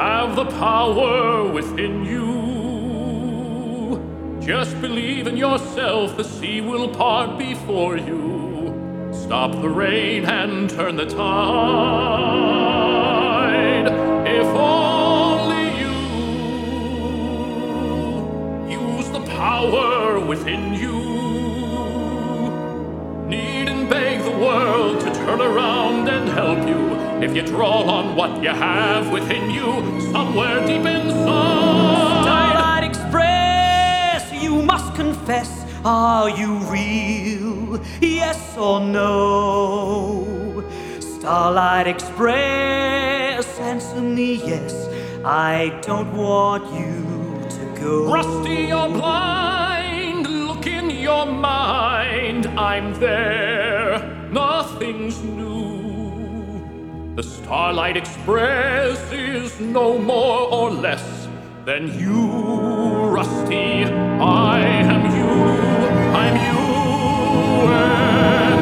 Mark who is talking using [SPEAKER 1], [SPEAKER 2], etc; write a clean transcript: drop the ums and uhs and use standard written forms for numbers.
[SPEAKER 1] have the power within you. Just believe in yourself, the sea will part before you. Stop the rain and turn the tide. If only you use the power within you. Need and beg the world to turn around and help you. If you draw on what you have within you, somewhere deep inside.
[SPEAKER 2] Starlight Express, you must confess, are you real? Yes or no? Starlight Express, answer me yes, I don't want you to go.
[SPEAKER 1] Rusty, you're blind, look in your mind. I'm there, nothing's new. The Starlight Express is no more or less than you, Rusty. I am you, I'm you, and